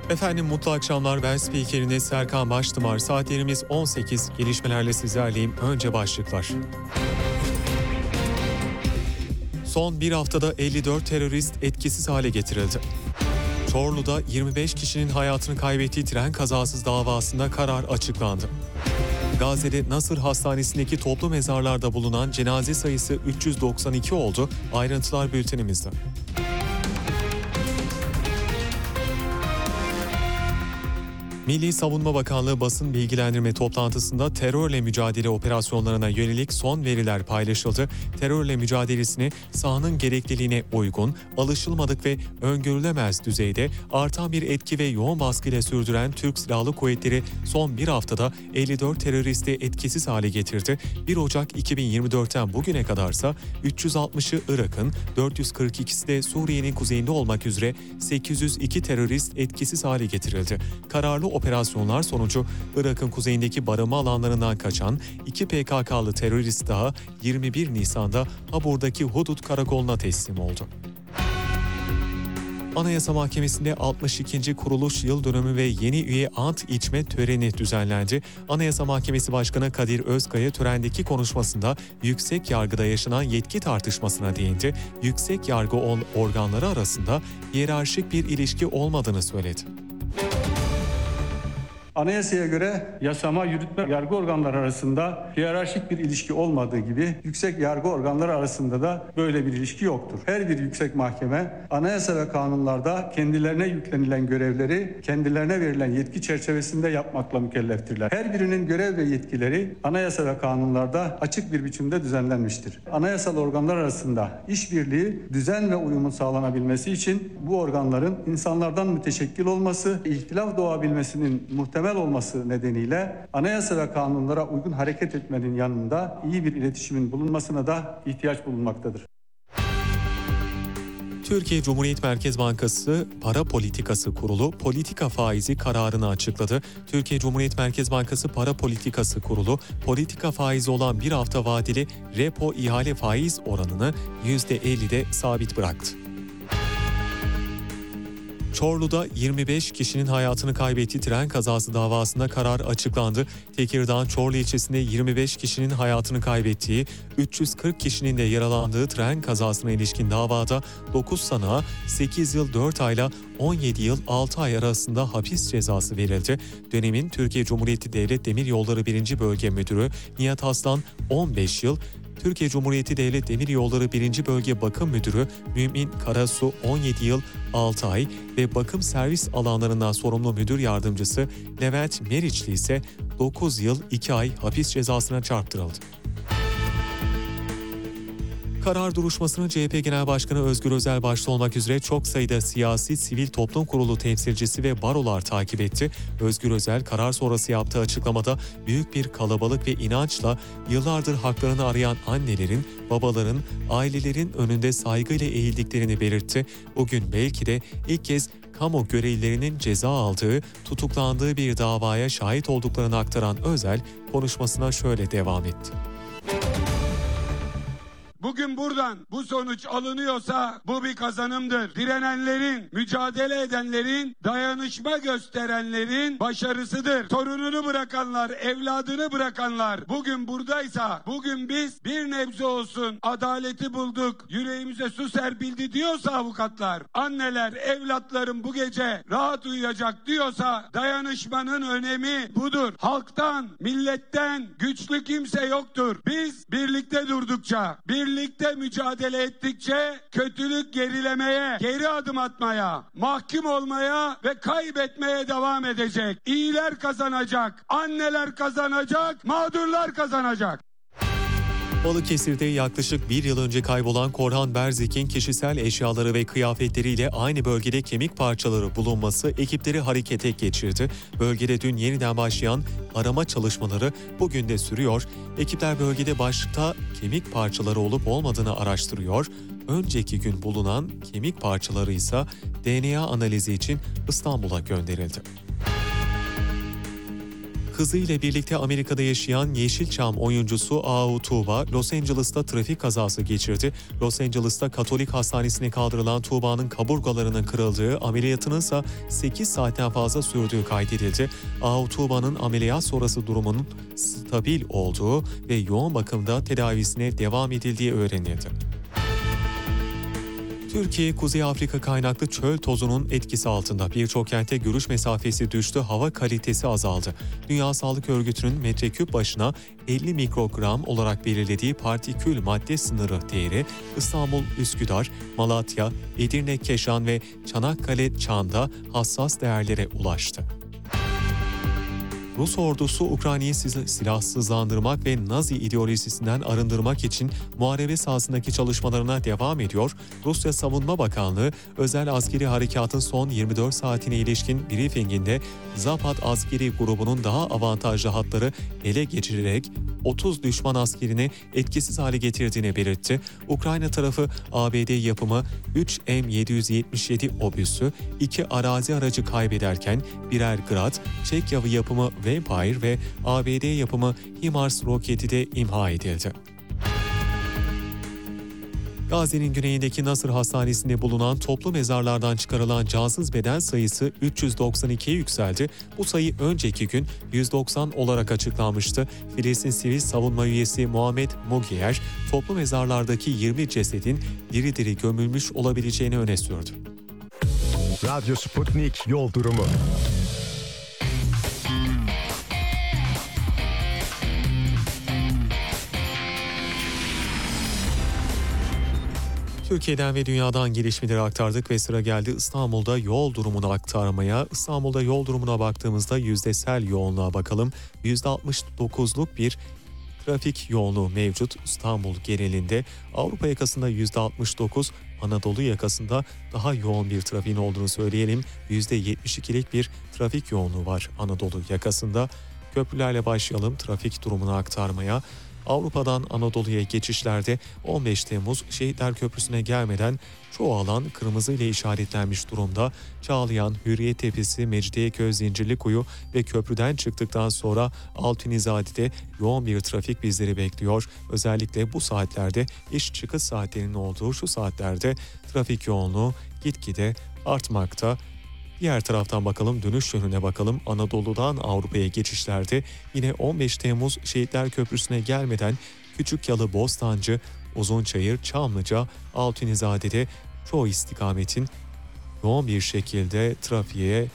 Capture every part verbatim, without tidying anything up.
Efendim mutlu akşamlar, ben spikeriniz Serkan Baştımar. Saatlerimiz on sekiz, gelişmelerle sizlerleyim. Önce başlıklar. Son bir haftada elli dört terörist etkisiz hale getirildi. Çorlu'da yirmi beş kişinin hayatını kaybettiği tren kazası davasında karar açıklandı. Gazze'de Nasır Hastanesi'ndeki toplu mezarlarda bulunan cenaze sayısı üç yüz doksan iki oldu. Ayrıntılar bültenimizde. Milli Savunma Bakanlığı basın bilgilendirme toplantısında terörle mücadele operasyonlarına yönelik son veriler paylaşıldı. Terörle mücadelesini sahanın gerekliliğine uygun, alışılmadık ve öngörülemez düzeyde artan bir etki ve yoğun baskıyla sürdüren Türk Silahlı Kuvvetleri son bir haftada elli dört teröristi etkisiz hale getirdi. bir Ocak iki bin yirmi dörtten bugüne kadarsa üç yüz altmışı Irak'ın, dört yüz kırk ikisi de Suriye'nin kuzeyinde olmak üzere sekiz yüz iki terörist etkisiz hale getirildi. Kararlı operasyonlar sonucu Irak'ın kuzeyindeki barınma alanlarından kaçan iki P K K'lı terörist daha yirmi bir Nisan'da Habur'daki Hudut Karakolu'na teslim oldu. Anayasa Mahkemesi'nde altmış ikinci kuruluş yıl dönümü ve yeni üye ant içme töreni düzenlendi. Anayasa Mahkemesi Başkanı Kadir Özkaya törendeki konuşmasında yüksek yargıda yaşanan yetki tartışmasına değindi. Yüksek yargı organları arasında hiyerarşik bir ilişki olmadığını söyledi. Anayasaya göre yasama, yürütme, yargı organları arasında hiyerarşik bir ilişki olmadığı gibi yüksek yargı organları arasında da böyle bir ilişki yoktur. Her bir yüksek mahkeme anayasa ve kanunlarda kendilerine yüklenilen görevleri kendilerine verilen yetki çerçevesinde yapmakla mükelleftirler. Her birinin görev ve yetkileri anayasa ve kanunlarda açık bir biçimde düzenlenmiştir. Anayasal organlar arasında işbirliği, düzen ve uyumun sağlanabilmesi için bu organların insanlardan müteşekkil olması, ihtilaf doğabilmesinin muhtemel olması nedeniyle anayasa ve kanunlara uygun hareket etmenin yanında iyi bir iletişimin bulunmasına da ihtiyaç bulunmaktadır. Türkiye Cumhuriyet Merkez Bankası Para Politikası Kurulu politika faizi kararını açıkladı. Türkiye Cumhuriyet Merkez Bankası Para Politikası Kurulu politika faizi olan bir hafta vadeli repo ihale faiz oranını yüzde ellide sabit bıraktı. Çorlu'da yirmi beş kişinin hayatını kaybettiği tren kazası davasında karar açıklandı. Tekirdağ Çorlu ilçesinde yirmi beş kişinin hayatını kaybettiği, üç yüz kırk kişinin de yaralandığı tren kazasına ilişkin davada dokuz sanığa sekiz yıl dört ayla on yedi yıl altı ay arasında hapis cezası verildi. Dönemin Türkiye Cumhuriyeti Devlet Demiryolları birinci Bölge Müdürü Nihat Aslan on beş yıl, Türkiye Cumhuriyeti Devlet Demiryolları birinci Bölge Bakım Müdürü Mümin Karasu on yedi yıl altı ay ve bakım servis alanlarından sorumlu müdür yardımcısı Levent Meriçli ise dokuz yıl iki ay hapis cezasına çarptırıldı. Karar duruşmasını C H P Genel Başkanı Özgür Özel başta olmak üzere çok sayıda siyasi sivil toplum kurulu temsilcisi ve barolar takip etti. Özgür Özel karar sonrası yaptığı açıklamada büyük bir kalabalık ve inançla yıllardır haklarını arayan annelerin, babaların, ailelerin önünde saygıyla eğildiklerini belirtti. Bugün belki de ilk kez kamu görevlilerinin ceza aldığı, tutuklandığı bir davaya şahit olduklarını aktaran Özel konuşmasına şöyle devam etti. Bugün buradan bu sonuç alınıyorsa bu bir kazanımdır. Direnenlerin, mücadele edenlerin, dayanışma gösterenlerin başarısıdır. Torununu bırakanlar, evladını bırakanlar bugün buradaysa, bugün biz bir nebze olsun adaleti bulduk, yüreğimize su serpildi diyorsa avukatlar, anneler, evlatlarım bu gece rahat uyuyacak diyorsa dayanışmanın önemi budur. Halktan, milletten güçlü kimse yoktur. Biz birlikte durdukça, birlikte Birlikte mücadele ettikçe kötülük gerilemeye, geri adım atmaya, mahkum olmaya ve kaybetmeye devam edecek. İyiler kazanacak, anneler kazanacak, mağdurlar kazanacak. Balıkesir'de yaklaşık bir yıl önce kaybolan Korhan Berzik'in kişisel eşyaları ve kıyafetleriyle aynı bölgede kemik parçaları bulunması ekipleri harekete geçirdi. Bölgede dün yeniden başlayan arama çalışmaları bugün de sürüyor. Ekipler bölgede başta kemik parçaları olup olmadığını araştırıyor. Önceki gün bulunan kemik parçaları ise D N A analizi için İstanbul'a gönderildi. Kızıyla birlikte Amerika'da yaşayan Yeşilçam oyuncusu Ahu Tuğba, Los Angeles'ta trafik kazası geçirdi. Los Angeles'ta Katolik Hastanesi'ne kaldırılan Tuğba'nın kaburgalarının kırıldığı, ameliyatının ise sekiz saatten fazla sürdüğü kaydedildi. Ahu Tuğba'nın ameliyat sonrası durumunun stabil olduğu ve yoğun bakımda tedavisine devam edildiği öğrenildi. Türkiye, Kuzey Afrika kaynaklı çöl tozunun etkisi altında. Birçok kentte görüş mesafesi düştü, hava kalitesi azaldı. Dünya Sağlık Örgütü'nün metreküp başına elli mikrogram olarak belirlediği partikül madde sınırı değeri İstanbul, Üsküdar, Malatya, Edirne, Keşan ve Çanakkale Çan'da hassas değerlere ulaştı. Rus ordusu Ukrayna'yı silahsızlandırmak ve Nazi ideolojisinden arındırmak için muharebe sahasındaki çalışmalarına devam ediyor. Rusya Savunma Bakanlığı, özel askeri harekatın son yirmi dört saatine ilişkin briefinginde Zapad askeri grubunun daha avantajlı hatları ele geçirerek otuz düşman askerini etkisiz hale getirdiğini belirtti. Ukrayna tarafı A B D yapımı üç M yedi yüz yetmiş yedi obüsü, iki arazi aracı kaybederken birer Grad, Çekya yapımı Vampire ve A B D yapımı HIMARS roketi de imha edildi. Gazze'nin güneyindeki Nasır Hastanesi'nde bulunan toplu mezarlardan çıkarılan cansız beden sayısı üç yüz doksan ikiye yükseldi. Bu sayı önceki gün yüz doksan olarak açıklanmıştı. Filistin Sivil Savunma Üyesi Muhammed Mugiyer, toplu mezarlardaki yirmi cesedin diri diri gömülmüş olabileceğini öne sürdü. Radyo Sputnik Yol Durumu. Türkiye'den ve dünyadan gelişmeleri aktardık ve sıra geldi İstanbul'da yol durumunu aktarmaya. İstanbul'da yol durumuna baktığımızda yüzdesel yoğunluğa bakalım. yüzde altmış dokuzluk bir trafik yoğunluğu mevcut İstanbul genelinde. Avrupa yakasında yüzde altmış dokuz, Anadolu yakasında daha yoğun bir trafiğin olduğunu söyleyelim. yüzde yetmiş ikilik bir trafik yoğunluğu var Anadolu yakasında. Köprülerle başlayalım trafik durumunu aktarmaya. Avrupa'dan Anadolu'ya geçişlerde on beş Temmuz Şehitler Köprüsü'ne gelmeden çoğu alan kırmızı ile işaretlenmiş durumda. Çağlayan, Hürriyet Tepesi, Mecidiyeköy, Zincirlikuyu ve köprüden çıktıktan sonra Altunizade'de yoğun bir trafik bizleri bekliyor. Özellikle bu saatlerde iş çıkış saatlerinin olduğu şu saatlerde trafik yoğunluğu gitgide artmakta. Diğer taraftan bakalım, dönüş yönüne bakalım. Anadolu'dan Avrupa'ya geçişlerde yine on beş Temmuz Şehitler Köprüsü'ne gelmeden Küçükyalı, Bostancı, Uzunçayır, Çamlıca, Altunizade'de çoğu istikametin yoğun bir şekilde trafiğe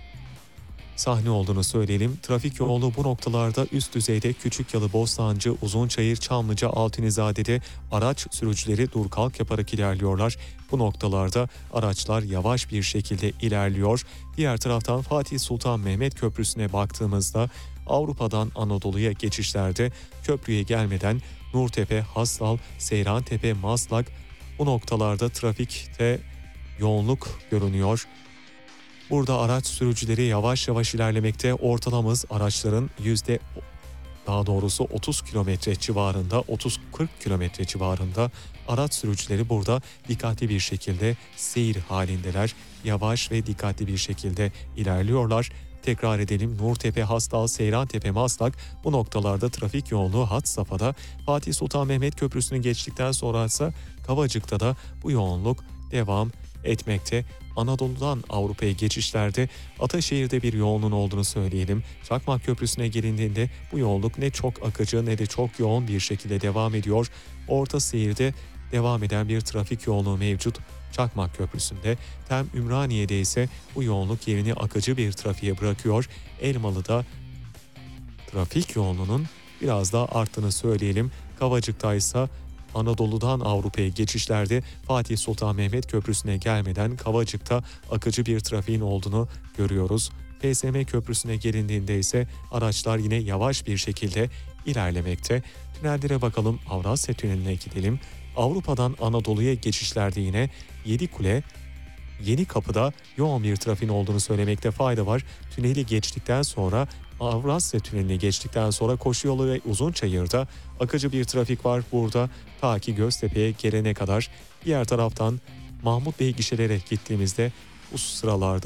sahne olduğunu söyleyelim. Trafik yoğunluğu bu noktalarda üst düzeyde Küçükyalı, Bostancı, Uzunçayır, Çamlıca, Altunizade'de araç sürücüleri dur kalk yaparak ilerliyorlar. Bu noktalarda araçlar yavaş bir şekilde ilerliyor. Diğer taraftan Fatih Sultan Mehmet Köprüsü'ne baktığımızda Avrupa'dan Anadolu'ya geçişlerde köprüye gelmeden Nurtepe, Hastal, Seyrantepe, Maslak bu noktalarda trafikte yoğunluk görünüyor. Burada araç sürücüleri yavaş yavaş ilerlemekte. Ortalama hız araçların yüzde daha doğrusu otuz kilometre civarında, otuz kırk kilometre civarında. Araç sürücüleri burada dikkatli bir şekilde seyir halindeler. Yavaş ve dikkatli bir şekilde ilerliyorlar. Tekrar edelim, Nurtepe, Hastal, Seyrantepe, Maslak bu noktalarda trafik yoğunluğu had safhada. Fatih Sultan Mehmet Köprüsü'nü geçtikten sonra ise Kavacık'ta da bu yoğunluk devam etmekte. Anadolu'dan Avrupa'ya geçişlerde Ataşehir'de bir yoğunluğun olduğunu söyleyelim. Çakmak Köprüsü'ne gelindiğinde bu yoğunluk ne çok akıcı ne de çok yoğun bir şekilde devam ediyor. Orta seyirde devam eden bir trafik yoğunluğu mevcut Çakmak Köprüsü'nde. Tem Ümraniye'de ise bu yoğunluk yerini akıcı bir trafiğe bırakıyor. Elmalı'da trafik yoğunluğunun biraz daha arttığını söyleyelim. Kavacık'ta ise Anadolu'dan Avrupa'ya geçişlerde Fatih Sultan Mehmet Köprüsü'ne gelmeden Kavacık'ta akıcı bir trafiğin olduğunu görüyoruz. F S M Köprüsü'ne gelindiğinde ise araçlar yine yavaş bir şekilde ilerlemekte. Tünellere bakalım, Avrasya Tüneli'ne gidelim. Avrupa'dan Anadolu'ya geçişlerde yine Yedikule, Yenikapı'da yoğun bir trafiğin olduğunu söylemekte fayda var. Tüneli geçtikten sonra Avrasya Tüneli'ni geçtikten sonra Koşuyolu ve Uzunçayır'da akıcı bir trafik var burada ta ki Göztepe'ye gelene kadar. Diğer taraftan Mahmut Bey gişelere gittiğimizde bu sıralarda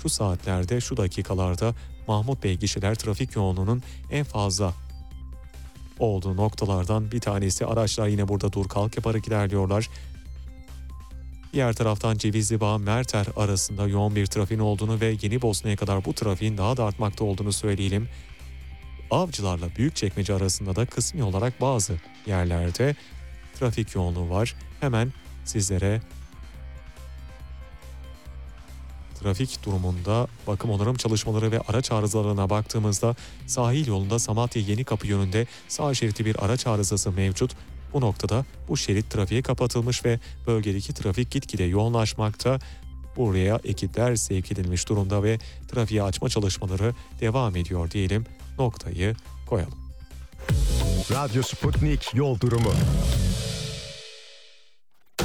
şu saatlerde, şu dakikalarda Mahmut Bey gişeler trafik yoğunluğunun en fazla olduğu noktalardan bir tanesi. Araçlar yine burada dur kalk yaparak ilerliyorlar. Diğer taraftan Cevizli Bağ Merter arasında yoğun bir trafiğin olduğunu ve Yeni Bosna'ya kadar bu trafiğin daha da artmakta olduğunu söyleyelim. Avcılarla Büyükçekmece arasında da kısmi olarak bazı yerlerde trafik yoğunluğu var. Hemen sizlere trafik durumunda bakım onarım çalışmaları ve araç arızalarına baktığımızda sahil yolunda Samatya Yenikapı yönünde sağ şeridi bir araç arızası mevcut. Bu noktada bu şerit trafiğe kapatılmış ve bölgedeki trafik gitgide yoğunlaşmakta. Buraya ekipler sevk edilmiş durumda ve trafiği açma çalışmaları devam ediyor diyelim. Noktayı koyalım. Radyo Sputnik Yol Durumu.